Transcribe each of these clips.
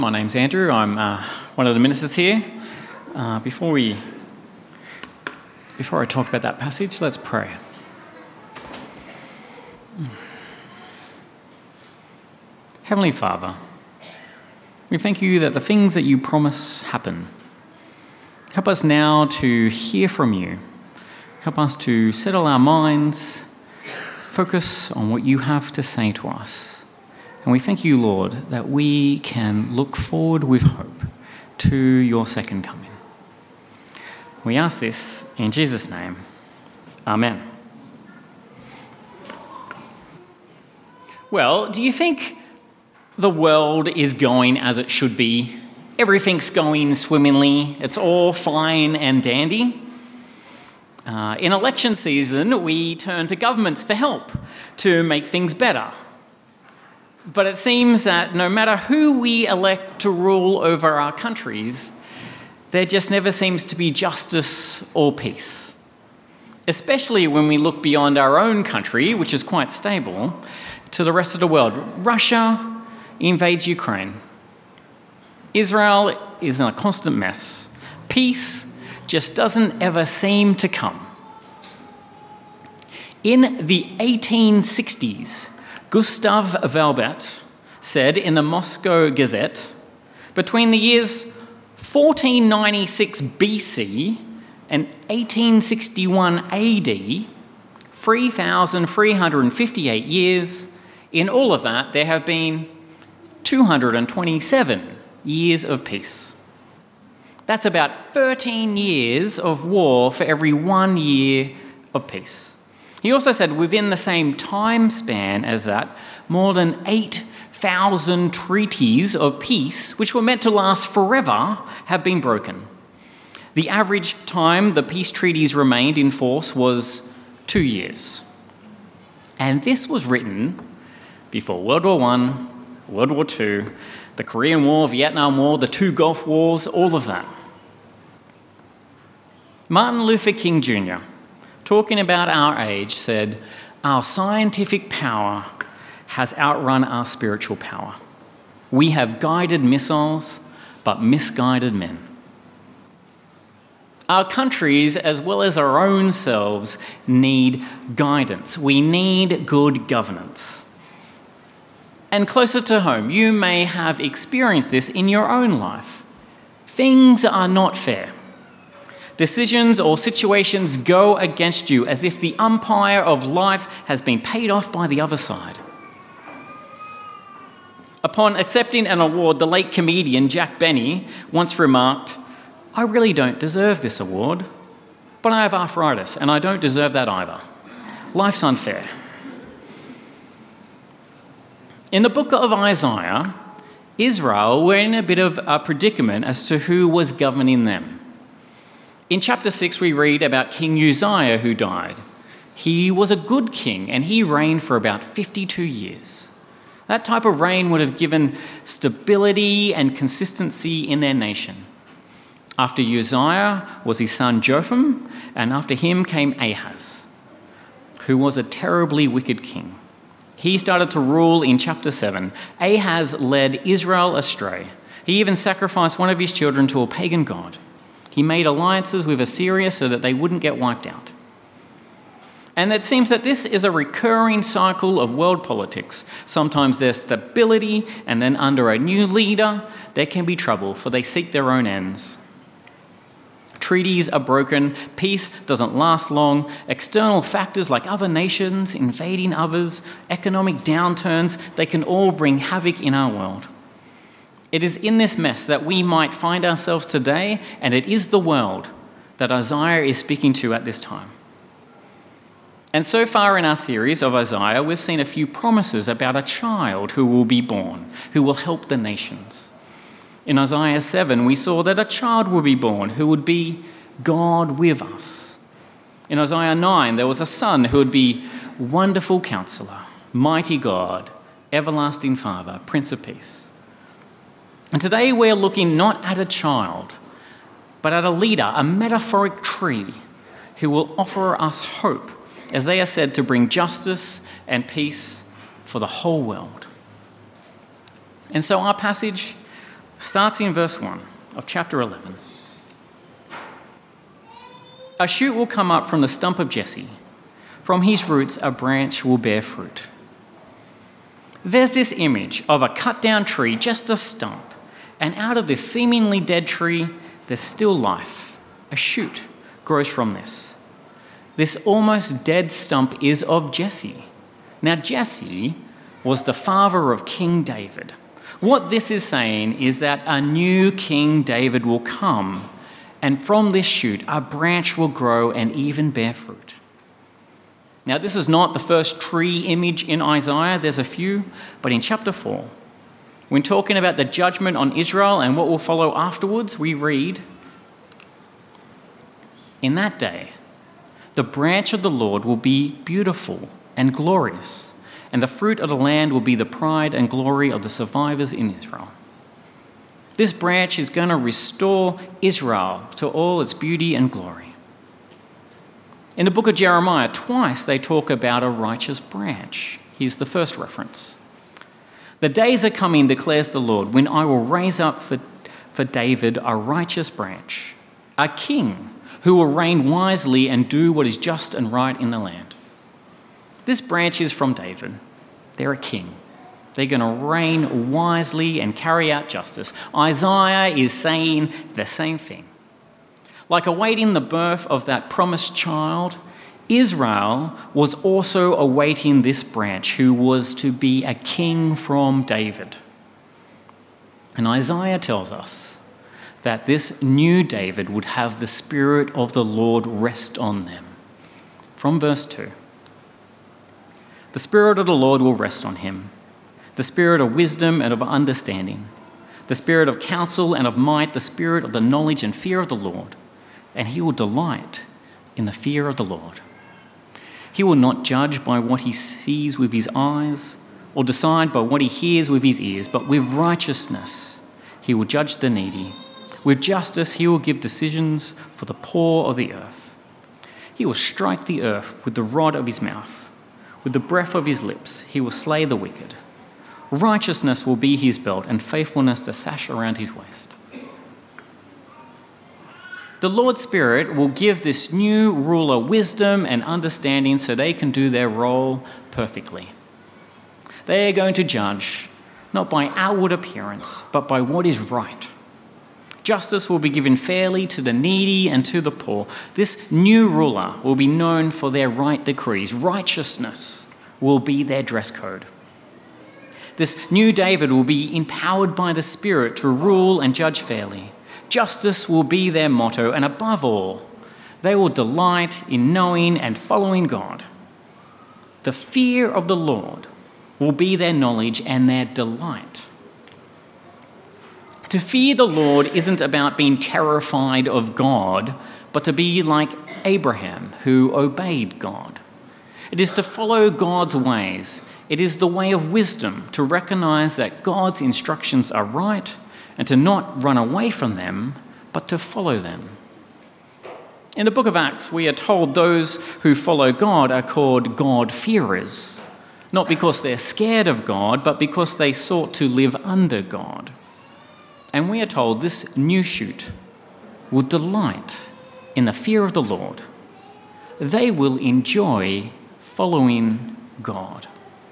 My name's Andrew. I'm one of the ministers here. Before I talk about that passage, let's pray. Heavenly Father, we thank you that the things that you promise happen. Help us now to hear from you. Help us to settle our minds, focus on what you have to say to us. And we thank you, Lord, that we can look forward with hope to your second coming. We ask this in Jesus' name. Amen. Well, do you think the world is going as it should be? Everything's going swimmingly. It's all fine and dandy. In election season, we turn to governments for help to make things better. But it seems that no matter who we elect to rule over our countries, there just never seems to be justice or peace. Especially when we look beyond our own country, which is quite stable, to the rest of the world. Russia invades Ukraine. Israel is in a constant mess. Peace just doesn't ever seem to come. In the 1860s, Gustav Velbert said in the Moscow Gazette, between the years 1496 BC and 1861 AD, 3,358 years, in all of that there have been 227 years of peace. That's about 13 years of war for every 1 year of peace. He also said within the same time span as that, more than 8,000 treaties of peace, which were meant to last forever, have been broken. The average time the peace treaties remained in force was 2 years. And this was written before World War I, World War II, the Korean War, Vietnam War, the two Gulf Wars, all of that. Martin Luther King Jr., talking about our age, said, "Our scientific power has outrun our spiritual power. We have guided missiles, but misguided men." Our countries, as well as our own selves, need guidance. We need good governance. And closer to home, you may have experienced this in your own life. Things are not fair. Decisions or situations go against you as if the umpire of life has been paid off by the other side. Upon accepting an award, the late comedian Jack Benny once remarked, "I really don't deserve this award, but I have arthritis and I don't deserve that either. Life's unfair." In the book of Isaiah, Israel were in a bit of a predicament as to who was governing them. In chapter 6, we read about King Uzziah who died. He was a good king and he reigned for about 52 years. That type of reign would have given stability and consistency in their nation. After Uzziah was his son Jotham, and after him came Ahaz, who was a terribly wicked king. He started to rule in chapter 7. Ahaz led Israel astray. He even sacrificed one of his children to a pagan god. He made alliances with Assyria so that they wouldn't get wiped out. And it seems that this is a recurring cycle of world politics. Sometimes there's stability, and then under a new leader, there can be trouble, for they seek their own ends. Treaties are broken, peace doesn't last long, external factors like other nations invading others, economic downturns, they can all bring havoc in our world. It is in this mess that we might find ourselves today, and it is the world that Isaiah is speaking to at this time. And so far in our series of Isaiah, we've seen a few promises about a child who will be born, who will help the nations. In Isaiah 7, we saw that a child will be born who would be God with us. In Isaiah 9, there was a son who would be Wonderful Counselor, Mighty God, Everlasting Father, Prince of Peace. And today we're looking not at a child, but at a leader, a metaphoric tree, who will offer us hope, as they are said to bring justice and peace for the whole world. And so our passage starts in verse 1 of chapter 11. A shoot will come up from the stump of Jesse. From his roots a branch will bear fruit. There's this image of a cut down tree, just a stump, and out of this seemingly dead tree, there's still life. A shoot grows from this. This almost dead stump is of Jesse. Now, Jesse was the father of King David. What this is saying is that a new King David will come, and from this shoot, a branch will grow and even bear fruit. Now, this is not the first tree image in Isaiah. There's a few, but in chapter 4, when talking about the judgment on Israel and what will follow afterwards, we read, "In that day, the branch of the Lord will be beautiful and glorious, and the fruit of the land will be the pride and glory of the survivors in Israel." This branch is going to restore Israel to all its beauty and glory. In the book of Jeremiah, twice they talk about a righteous branch. Here's the first reference. "The days are coming, declares the Lord, when I will raise up for David a righteous branch, a king who will reign wisely and do what is just and right in the land." This branch is from David. They're a king. They're going to reign wisely and carry out justice. Isaiah is saying the same thing. Like awaiting the birth of that promised child, Israel was also awaiting this branch who was to be a king from David. And Isaiah tells us that this new David would have the Spirit of the Lord rest on them. From verse 2, "The Spirit of the Lord will rest on him, the Spirit of wisdom and of understanding, the Spirit of counsel and of might, the Spirit of the knowledge and fear of the Lord. And he will delight in the fear of the Lord. He will not judge by what he sees with his eyes or decide by what he hears with his ears, but with righteousness he will judge the needy. With justice he will give decisions for the poor of the earth. He will strike the earth with the rod of his mouth. With the breath of his lips he will slay the wicked. Righteousness will be his belt and faithfulness the sash around his waist." The Lord's Spirit will give this new ruler wisdom and understanding so they can do their role perfectly. They are going to judge not by outward appearance, but by what is right. Justice will be given fairly to the needy and to the poor. This new ruler will be known for their right decrees. Righteousness will be their dress code. This new David will be empowered by the Spirit to rule and judge fairly. Justice will be their motto, and above all, they will delight in knowing and following God. The fear of the Lord will be their knowledge and their delight. To fear the Lord isn't about being terrified of God, but to be like Abraham, who obeyed God. It is to follow God's ways. It is the way of wisdom to recognize that God's instructions are right and to not run away from them, but to follow them. In the book of Acts, we are told those who follow God are called God-fearers, not because they're scared of God, but because they sought to live under God. And we are told this new shoot will delight in the fear of the Lord. They will enjoy following God.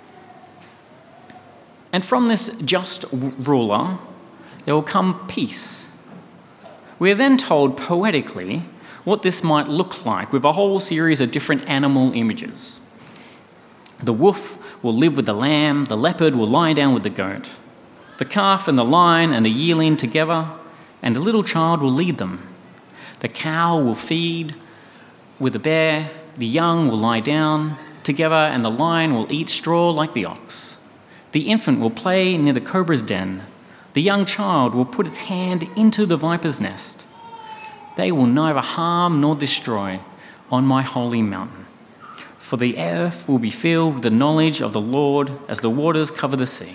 And from this just ruler, there will come peace. We are then told poetically what this might look like with a whole series of different animal images. The wolf will live with the lamb, the leopard will lie down with the goat, the calf and the lion and the yearling together, and the little child will lead them. The cow will feed with the bear, the young will lie down together, and the lion will eat straw like the ox. The infant will play near the cobra's den. The young child will put its hand into the viper's nest. They will neither harm nor destroy on my holy mountain. For the earth will be filled with the knowledge of the Lord as the waters cover the sea.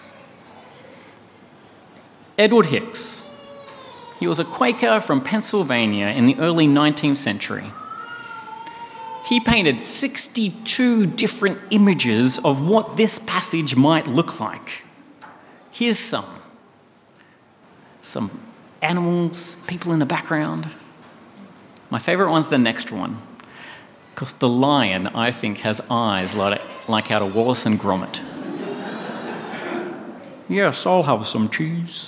Edward Hicks. He was a Quaker from Pennsylvania in the early 19th century. He painted 62 different images of what this passage might look like. Here's some. some animals, people in the background. My favourite one's the next one, because the lion, I think, has eyes like out of Wallace and Gromit. Yes, I'll have some cheese.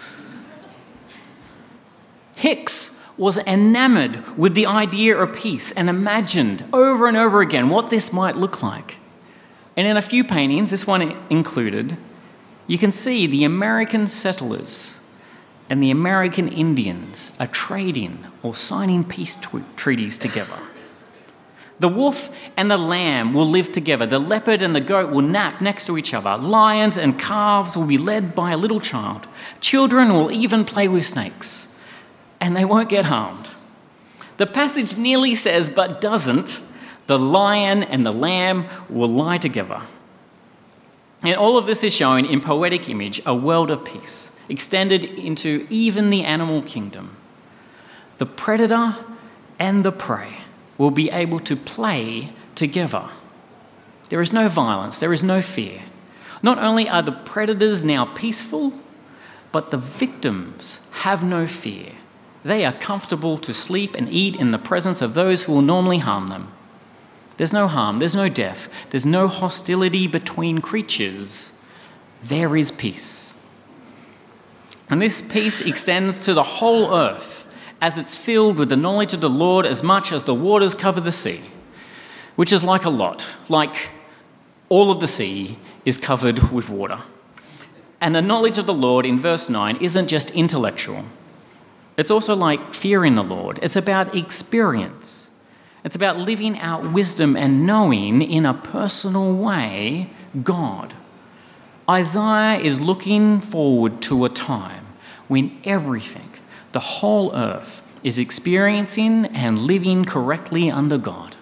Hicks was enamoured with the idea of peace and imagined over and over again what this might look like. And in a few paintings, this one included, you can see the American settlers and the American Indians are trading or signing peace treaties together. The wolf and the lamb will live together. The leopard and the goat will nap next to each other. Lions and calves will be led by a little child. Children will even play with snakes, and they won't get harmed. The passage nearly says, but doesn't, the lion and the lamb will lie together. And all of this is showing in poetic image a world of peace, extended into even the animal kingdom. The predator and the prey will be able to play together. There is no violence, there is no fear. Not only are the predators now peaceful, but the victims have no fear. They are comfortable to sleep and eat in the presence of those who will normally harm them. There's no harm, there's no death, there's no hostility between creatures. There is peace. And this peace extends to the whole earth, as it's filled with the knowledge of the Lord as much as the waters cover the sea, which is like a lot, like all of the sea is covered with water. And the knowledge of the Lord in verse 9 isn't just intellectual. It's also like fearing the Lord. It's about experience. It's about living out wisdom and knowing in a personal way God. Isaiah is looking forward to a time when everything, the whole earth, is experiencing and living correctly under God.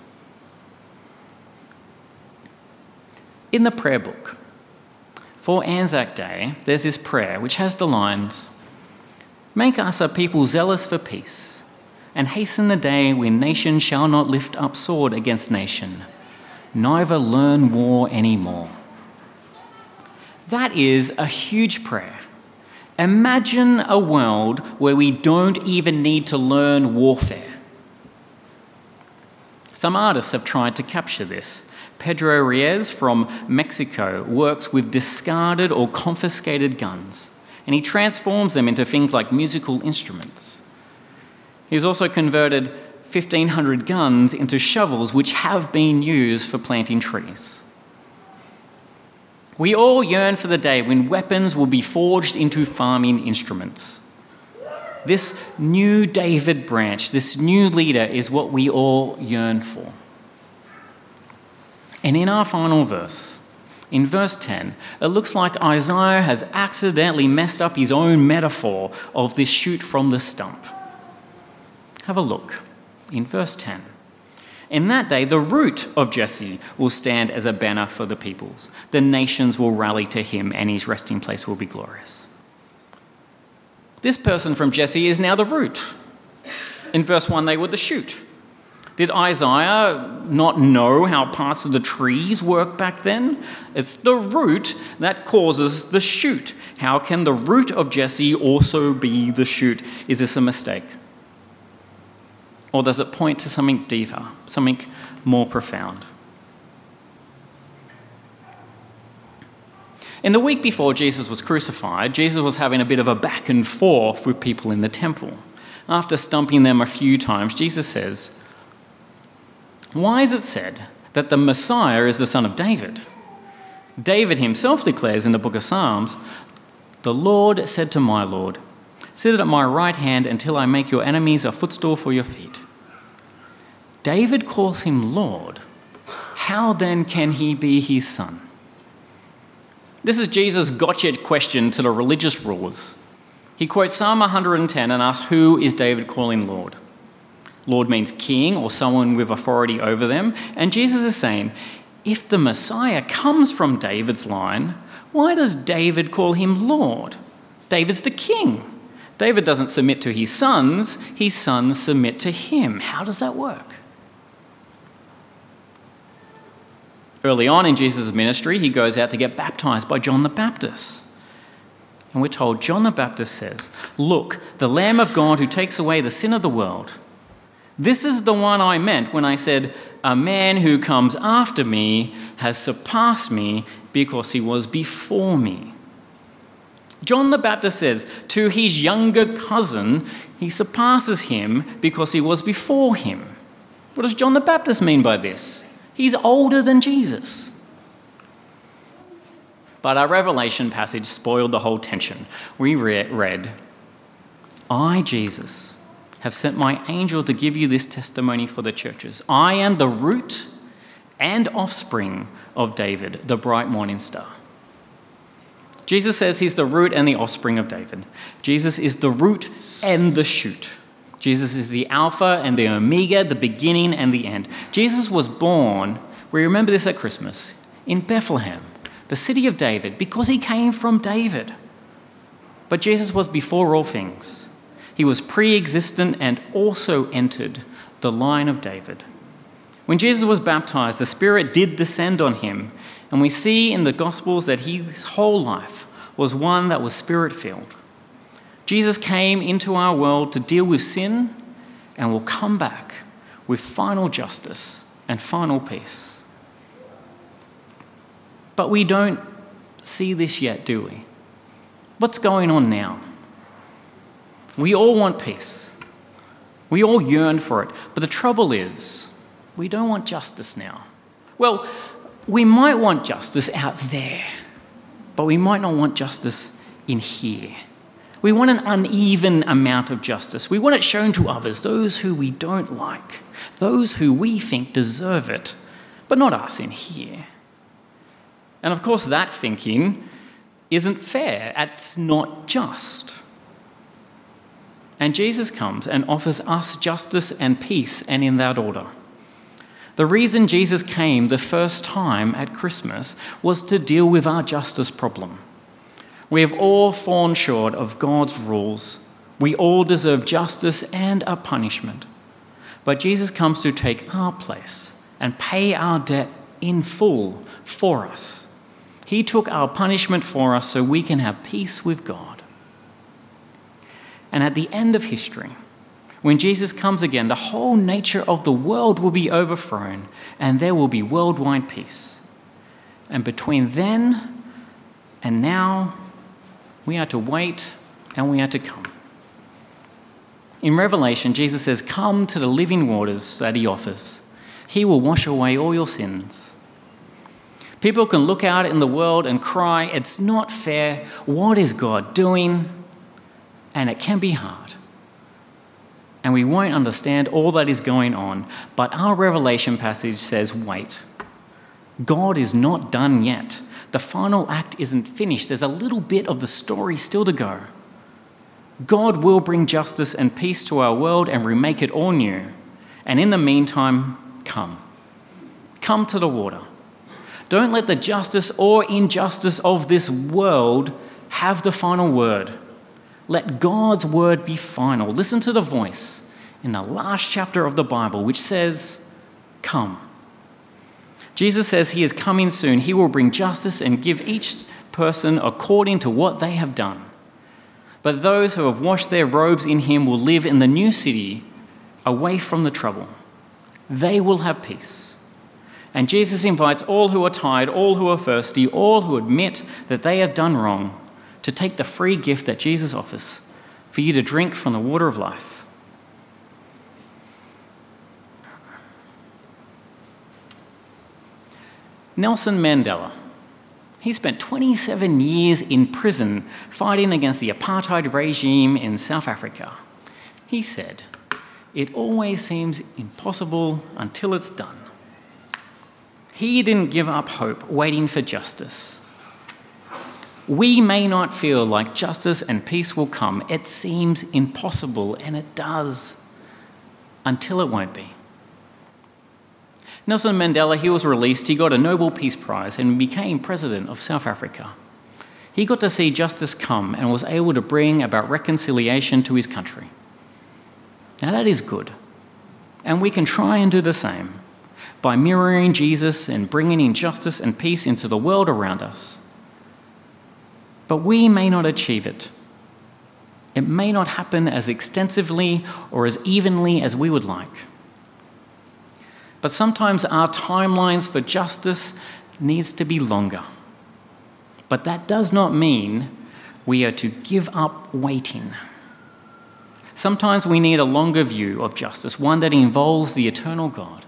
In the prayer book for Anzac Day, there's this prayer which has the lines, "Make us a people zealous for peace, and hasten the day when nation shall not lift up sword against nation, neither learn war anymore." That is a huge prayer. Imagine a world where we don't even need to learn warfare. Some artists have tried to capture this. Pedro Reyes from Mexico works with discarded or confiscated guns, and he transforms them into things like musical instruments. He's also converted 1,500 guns into shovels which have been used for planting trees. We all yearn for the day when weapons will be forged into farming instruments. This new David branch, this new leader, is what we all yearn for. And in our final verse, in verse 10, it looks like Isaiah has accidentally messed up his own metaphor of this shoot from the stump. Have a look in verse 10. In that day, the root of Jesse will stand as a banner for the peoples. The nations will rally to him, and his resting place will be glorious. This person from Jesse is now the root. In verse 1, they were the shoot. Did Isaiah not know how parts of the trees work back then? It's the root that causes the shoot. How can the root of Jesse also be the shoot? Is this a mistake? Or does it point to something deeper, something more profound? In the week before Jesus was crucified, Jesus was having a bit of a back and forth with people in the temple. After stumping them a few times, Jesus says, "Why is it said that the Messiah is the son of David? David himself declares in the book of Psalms, 'The Lord said to my Lord, sit at my right hand until I make your enemies a footstool for your feet.' David calls him Lord. How then can he be his son?" This is Jesus' gotcha question to the religious rulers. He quotes Psalm 110 and asks, who is David calling Lord? Lord means king or someone with authority over them. And Jesus is saying, if the Messiah comes from David's line, why does David call him Lord? David's the king. David doesn't submit to his sons submit to him. How does that work? Early on in Jesus' ministry, he goes out to get baptized by John the Baptist. And we're told John the Baptist says, "Look, the Lamb of God who takes away the sin of the world. This is the one I meant when I said, a man who comes after me has surpassed me because he was before me." John the Baptist says to his younger cousin, he surpasses him because he was before him. What does John the Baptist mean by this? He's older than Jesus. But our Revelation passage spoiled the whole tension. We read, "I, Jesus, have sent my angel to give you this testimony for the churches. I am the root and offspring of David, the bright morning star." Jesus says he's the root and the offspring of David. Jesus is the root and the shoot. Jesus is the Alpha and the Omega, the beginning and the end. Jesus was born, we remember this at Christmas, in Bethlehem, the city of David, because he came from David. But Jesus was before all things. He was pre-existent and also entered the line of David. When Jesus was baptized, the Spirit did descend on him, and we see in the Gospels that his whole life was one that was Spirit-filled. Jesus came into our world to deal with sin and will come back with final justice and final peace. But we don't see this yet, do we? What's going on now? We all want peace. We all yearn for it. But the trouble is, we don't want justice now. Well, we might want justice out there, but we might not want justice in here. We want an uneven amount of justice. We want it shown to others, those who we don't like, those who we think deserve it, but not us in here. And of course, that thinking isn't fair. It's not just. And Jesus comes and offers us justice and peace, and in that order. The reason Jesus came the first time at Christmas was to deal with our justice problem. We have all fallen short of God's rules. We all deserve justice and a punishment. But Jesus comes to take our place and pay our debt in full for us. He took our punishment for us so we can have peace with God. And at the end of history, when Jesus comes again, the whole nature of the world will be overthrown and there will be worldwide peace. And between then and now, we are to wait and we are to come. In Revelation, Jesus says, "Come to the living waters that he offers. He will wash away all your sins." People can look out in the world and cry, "It's not fair. What is God doing?" And it can be hard. And we won't understand all that is going on. But our Revelation passage says, wait. God is not done yet. The final act isn't finished. There's a little bit of the story still to go. God will bring justice and peace to our world and remake it all new. And in the meantime, come. Come to the water. Don't let the justice or injustice of this world have the final word. Let God's word be final. Listen to the voice in the last chapter of the Bible, which says, "Come." Jesus says he is coming soon. He will bring justice and give each person according to what they have done. But those who have washed their robes in him will live in the new city, away from the trouble. They will have peace. And Jesus invites all who are tired, all who are thirsty, all who admit that they have done wrong, to take the free gift that Jesus offers for you to drink from the water of life. Nelson Mandela, he spent 27 years in prison fighting against the apartheid regime in South Africa. He said, "It always seems impossible until it's done." He didn't give up hope waiting for justice. We may not feel like justice and peace will come. It seems impossible, and it does, until it won't be. Nelson Mandela, he was released, he got a Nobel Peace Prize and became president of South Africa. He got to see justice come and was able to bring about reconciliation to his country. Now that is good, and we can try and do the same by mirroring Jesus and bringing in justice and peace into the world around us. but we may not achieve it. It may not happen as extensively or as evenly as we would like. But sometimes our timelines for justice needs to be longer. But that does not mean we are to give up waiting. Sometimes we need a longer view of justice, one that involves the eternal God.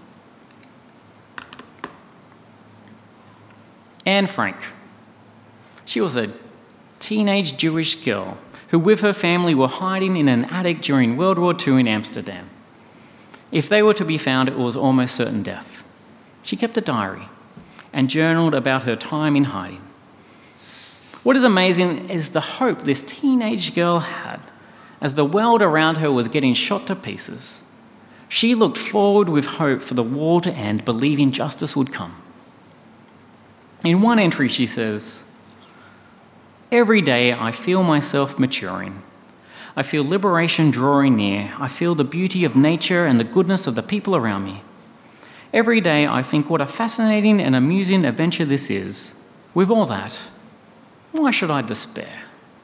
Anne Frank. She was a teenage Jewish girl who with her family were hiding in an attic during World War II in Amsterdam. If they were to be found, it was almost certain death. She kept a diary and journaled about her time in hiding. What is amazing is the hope this teenage girl had as the world around her was getting shot to pieces. She looked forward with hope for the war to end, believing justice would come. In one entry, she says, "Every day I feel myself maturing. I feel liberation drawing near. I feel the beauty of nature and the goodness of the people around me. Every day I think what a fascinating and amusing adventure this is. With all that, why should I despair?"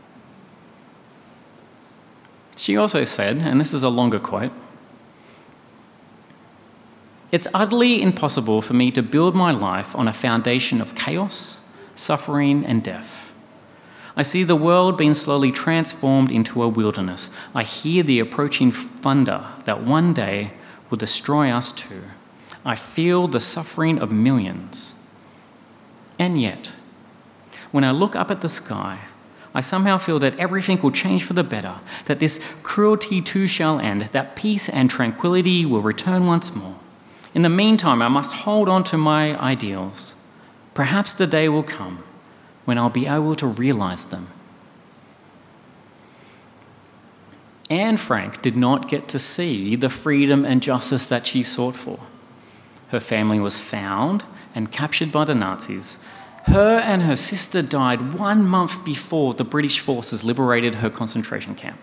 She also said, and this is a longer quote, "It's utterly impossible for me to build my life on a foundation of chaos, suffering, and death. I see the world being slowly transformed into a wilderness. I hear the approaching thunder that one day will destroy us too. I feel the suffering of millions. And yet, when I look up at the sky, I somehow feel that everything will change for the better, that this cruelty too shall end, that peace and tranquility will return once more. In the meantime, I must hold on to my ideals. Perhaps the day will come when I'll be able to realize them." Anne Frank did not get to see the freedom and justice that she sought for. Her family was found and captured by the Nazis. Her and her sister died 1 month before the British forces liberated her concentration camp.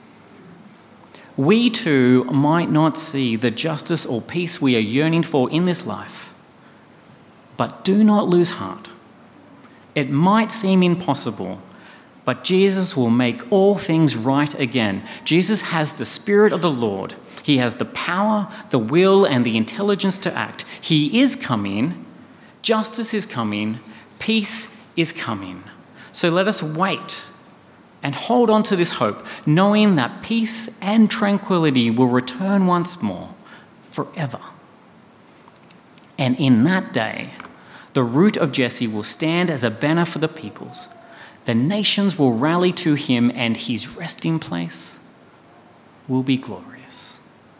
We too might not see the justice or peace we are yearning for in this life, but do not lose heart. It might seem impossible, but Jesus will make all things right again. Jesus has the Spirit of the Lord. He has the power, the will, and the intelligence to act. He is coming. Justice is coming. Peace is coming. So let us wait and hold on to this hope, knowing that peace and tranquility will return once more, forever. And in that day, the root of Jesse will stand as a banner for the peoples. The nations will rally to him, and his resting place will be glorious.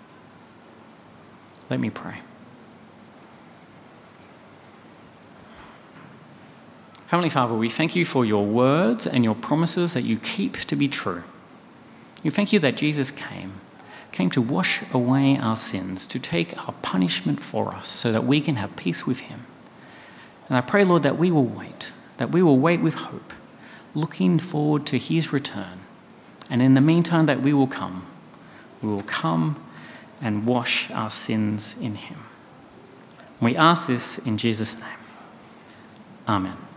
Let me pray. Heavenly Father, we thank you for your words and your promises that you keep to be true. We thank you that Jesus came to wash away our sins, to take our punishment for us so that we can have peace with him. And I pray, Lord, that we will wait with hope, looking forward to his return. And in the meantime that we will come and wash our sins in him. We ask this in Jesus' name. Amen.